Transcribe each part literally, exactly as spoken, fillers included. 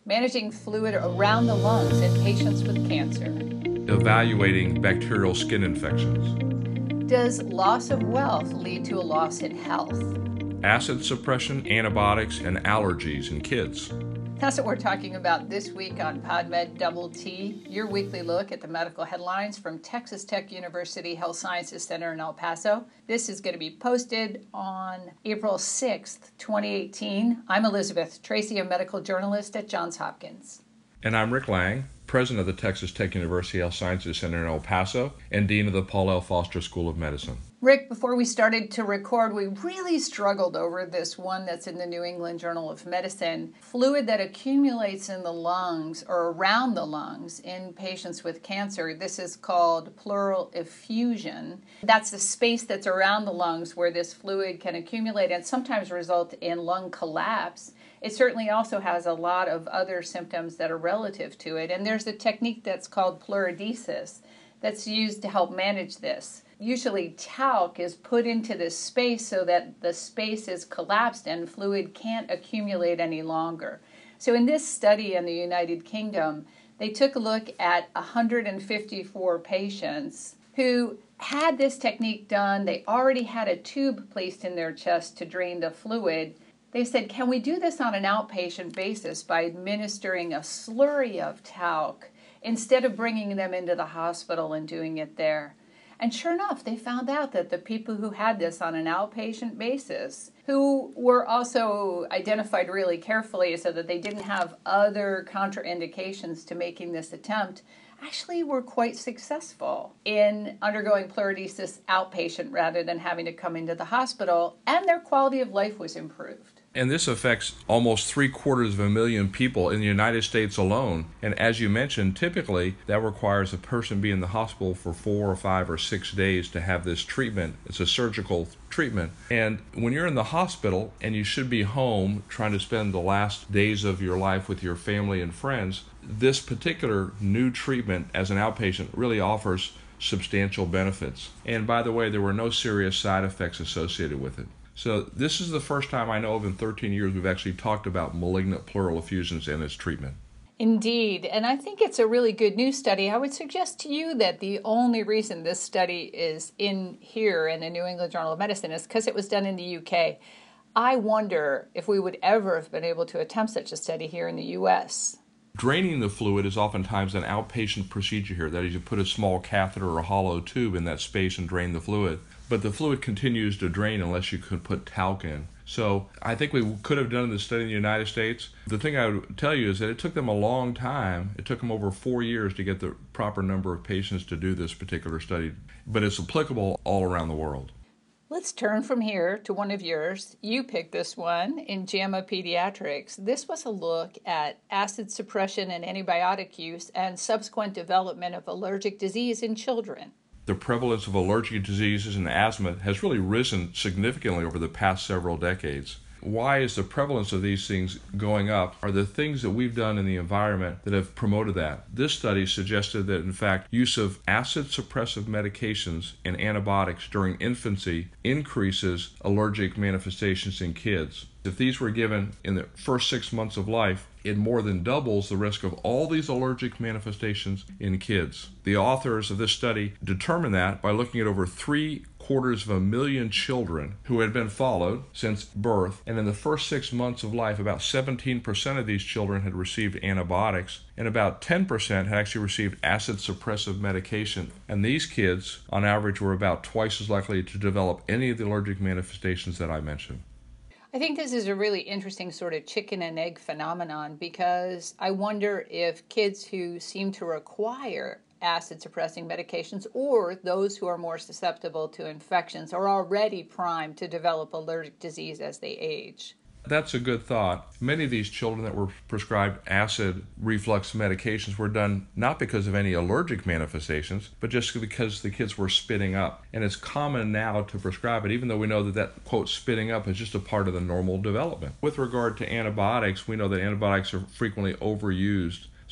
Managing fluid around the lungs in patients with cancer. Evaluating bacterial skin infections. Does loss of wealth lead to a loss in health? Acid suppression, antibiotics, and allergies in kids. That's what we're talking about this week on PodMed Double T, your weekly look at the medical headlines from Texas Tech University Health Sciences Center in El Paso. This is going to be posted on April sixth, twenty eighteen. I'm Elizabeth Tracy, a medical journalist at Johns Hopkins. And I'm Rick Lang, president of the Texas Tech University Health Sciences Center in El Paso and dean of the Paul L. Foster School of Medicine. Rick, before we started to record, we really struggled over this one that's in the New England Journal of Medicine. Fluid that accumulates in the lungs or around the lungs in patients with cancer. This is called pleural effusion. That's the space that's around the lungs where this fluid can accumulate and sometimes result in lung collapse. It certainly also has a lot of other symptoms that are relative to it. And there's a technique that's called pleurodesis that's used to help manage this. Usually talc is put into this space so that the space is collapsed and fluid can't accumulate any longer. So in this study in the United Kingdom, they took a look at one hundred fifty-four patients who had this technique done. They already had a tube placed in their chest to drain the fluid. They said, can we do this on an outpatient basis by administering a slurry of talc instead of bringing them into the hospital and doing it there? And sure enough, they found out that the people who had this on an outpatient basis, who were also identified really carefully so that they didn't have other contraindications to making this attempt, actually were quite successful in undergoing pleurodesis outpatient rather than having to come into the hospital, and their quality of life was improved. And this affects almost three quarters of a million people in the United States alone. And as you mentioned, typically that requires a person be in the hospital for four or five or six days to have this treatment. It's a surgical treatment. And when you're in the hospital and you should be home trying to spend the last days of your life with your family and friends, this particular new treatment as an outpatient really offers substantial benefits. And by the way, there were no serious side effects associated with it. So this is the first time I know of in thirteen years we've actually talked about malignant pleural effusions and its treatment. Indeed, and I think it's a really good news study. I would suggest to you that the only reason this study is in here in the New England Journal of Medicine is because it was done in the U K. I wonder if we would ever have been able to attempt such a study here in the U S. Draining the fluid is oftentimes an outpatient procedure here. That is, you put a small catheter or a hollow tube in that space and drain the fluid. But the fluid continues to drain unless you could put talc in. So I think we could have done this study in the United States. The thing I would tell you is that it took them a long time. It took them over four years to get the proper number of patients to do this particular study. But it's applicable all around the world. Let's turn from here to one of yours. You picked this one in JAMA Pediatrics. This was a look at acid suppression and antibiotic use and subsequent development of allergic disease in children. The prevalence of allergic diseases and asthma has really risen significantly over the past several decades. Why is the prevalence of these things going up? Are the things that we've done in the environment that have promoted that? This study suggested that, in fact, use of acid suppressive medications and antibiotics during infancy increases allergic manifestations in kids. If these were given in the first six months of life, it more than doubles the risk of all these allergic manifestations in kids. The authors of this study determined that by looking at over three quarters of a million children who had been followed since birth, and in the first six months of life, about seventeen percent of these children had received antibiotics, and about ten percent had actually received acid suppressive medication. And these kids, on average, were about twice as likely to develop any of the allergic manifestations that I mentioned. I think this is a really interesting sort of chicken and egg phenomenon because I wonder if kids who seem to require acid suppressing medications or those who are more susceptible to infections are already primed to develop allergic disease as they age. That's a good thought. Many of these children that were prescribed acid reflux medications were done not because of any allergic manifestations, but just because the kids were spitting up. And it's common now to prescribe it, even though we know that that, quote, spitting up is just a part of the normal development. With regard to antibiotics, we know that antibiotics are frequently overused.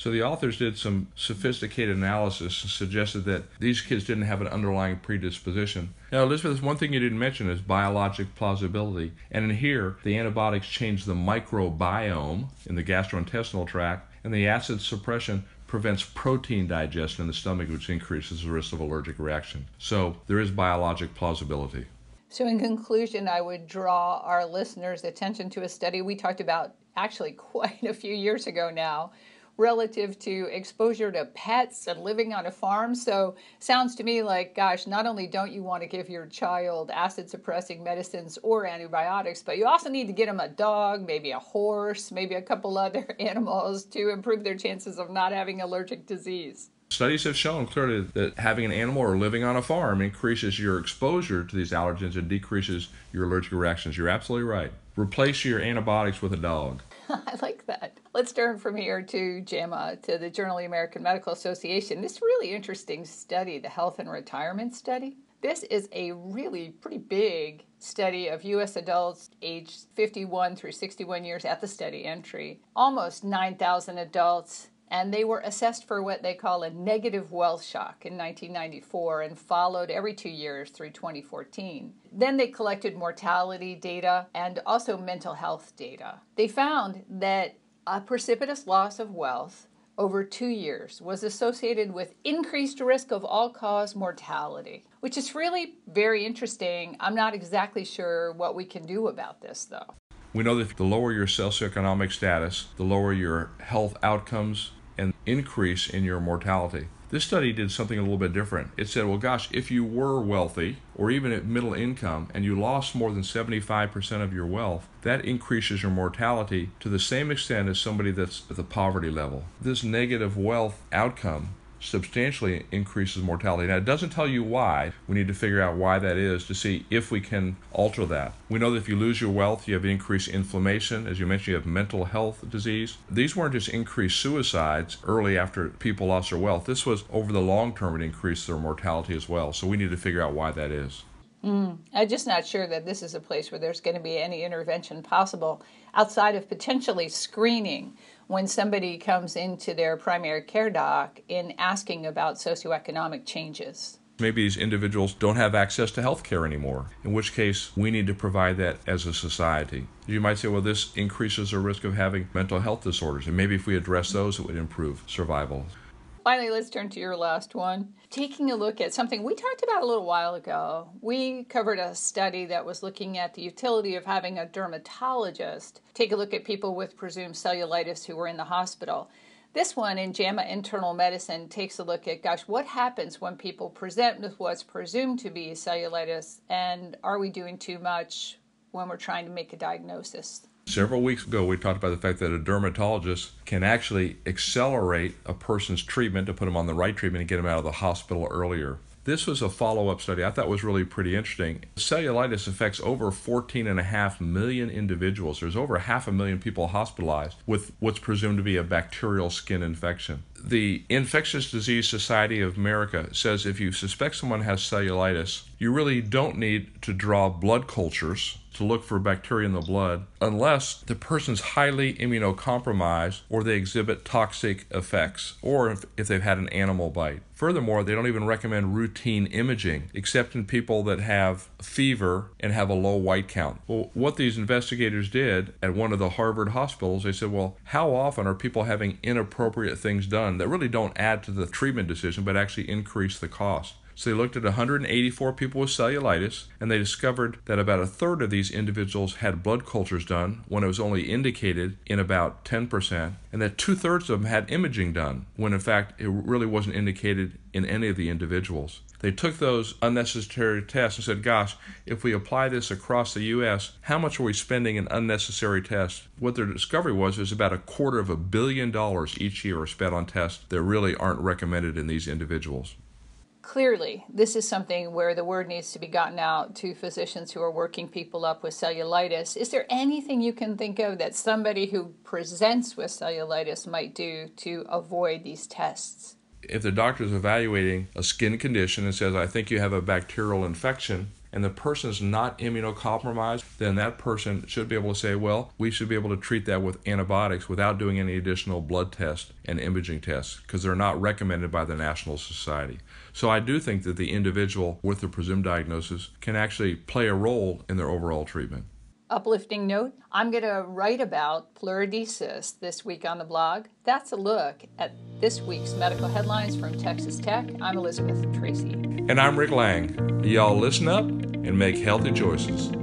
So the authors did some sophisticated analysis and suggested that these kids didn't have an underlying predisposition. Now, Elizabeth, one thing you didn't mention is biologic plausibility. And in here, the antibiotics change the microbiome in the gastrointestinal tract, and the acid suppression prevents protein digestion in the stomach, which increases the risk of allergic reaction. So there is biologic plausibility. So in conclusion, I would draw our listeners' attention to a study we talked about actually quite a few years ago now, relative to exposure to pets and living on a farm. So sounds to me like, gosh, not only don't you want to give your child acid-suppressing medicines or antibiotics, but you also need to get them a dog, maybe a horse, maybe a couple other animals to improve their chances of not having allergic disease. Studies have shown clearly that having an animal or living on a farm increases your exposure to these allergens and decreases your allergic reactions. You're absolutely right. Replace your antibiotics with a dog. I like that. Let's turn from here to JAMA, to the Journal of the American Medical Association. This really interesting study, the Health and Retirement Study. This is a really pretty big study of U S adults aged fifty-one through sixty-one years at the study entry. Almost nine thousand adults, and they were assessed for what they call a negative wealth shock in nineteen ninety-four and followed every two years through twenty fourteen. Then they collected mortality data and also mental health data. They found that a precipitous loss of wealth over two years was associated with increased risk of all-cause mortality, which is really very interesting. I'm not exactly sure what we can do about this, though. We know that the lower your socioeconomic status, the lower your health outcomes, and increase in your mortality. This study did something a little bit different. It said, well, gosh, if you were wealthy or even at middle income and you lost more than seventy-five percent of your wealth, that increases your mortality to the same extent as somebody that's at the poverty level. This negative wealth outcome substantially increases mortality. Now, it doesn't tell you why. We need to figure out why that is to see if we can alter that. We know that if you lose your wealth, you have increased inflammation. As you mentioned, you have mental health disease. These weren't just increased suicides early after people lost their wealth. This was over the long term, it increased their mortality as well. So we need to figure out why that is. Mm, I'm just not sure that this is a place where there's going to be any intervention possible outside of potentially screening when somebody comes into their primary care doc in asking about socioeconomic changes. Maybe these individuals don't have access to health care anymore, in which case we need to provide that as a society. You might say, well, this increases the risk of having mental health disorders, and maybe if we address those, it would improve survival. Finally, let's turn to your last one. Taking a look at something we talked about a little while ago. We covered a study that was looking at the utility of having a dermatologist take a look at people with presumed cellulitis who were in the hospital. This one in JAMA Internal Medicine takes a look at, gosh, what happens when people present with what's presumed to be cellulitis, and are we doing too much when we're trying to make a diagnosis? Several weeks ago, we talked about the fact that a dermatologist can actually accelerate a person's treatment to put them on the right treatment and get them out of the hospital earlier. This was a follow-up study I thought was really pretty interesting. Cellulitis affects over fourteen and a half million individuals. There's over half a million people hospitalized with what's presumed to be a bacterial skin infection. The Infectious Disease Society of America says if you suspect someone has cellulitis, you really don't need to draw blood cultures to look for bacteria in the blood unless the person's highly immunocompromised or they exhibit toxic effects or if, if they've had an animal bite. Furthermore, they don't even recommend routine imaging except in people that have fever and have a low white count. Well, what these investigators did at one of the Harvard hospitals, they said, well, how often are people having inappropriate things done that really don't add to the treatment decision but actually increase the cost? So they looked at one hundred eighty-four people with cellulitis, and they discovered that about a third of these individuals had blood cultures done when it was only indicated in about ten percent, and that two-thirds of them had imaging done when in fact it really wasn't indicated in any of the individuals. They took those unnecessary tests and said, gosh, if we apply this across the U S, how much are we spending in unnecessary tests? What their discovery was is about a quarter of a billion dollars each year are spent on tests that really aren't recommended in these individuals. Clearly, this is something where the word needs to be gotten out to physicians who are working people up with cellulitis. Is there anything you can think of that somebody who presents with cellulitis might do to avoid these tests? If the doctor is evaluating a skin condition and says, I think you have a bacterial infection, and the person is not immunocompromised, then that person should be able to say, well, we should be able to treat that with antibiotics without doing any additional blood tests and imaging tests, because they're not recommended by the National Society. So I do think that the individual with the presumed diagnosis can actually play a role in their overall treatment. Uplifting note, I'm going to write about pleurodesis this week on the blog. That's a look at this week's medical headlines from Texas Tech. I'm Elizabeth Tracy. And I'm Rick Lang. Y'all listen up and make healthy choices.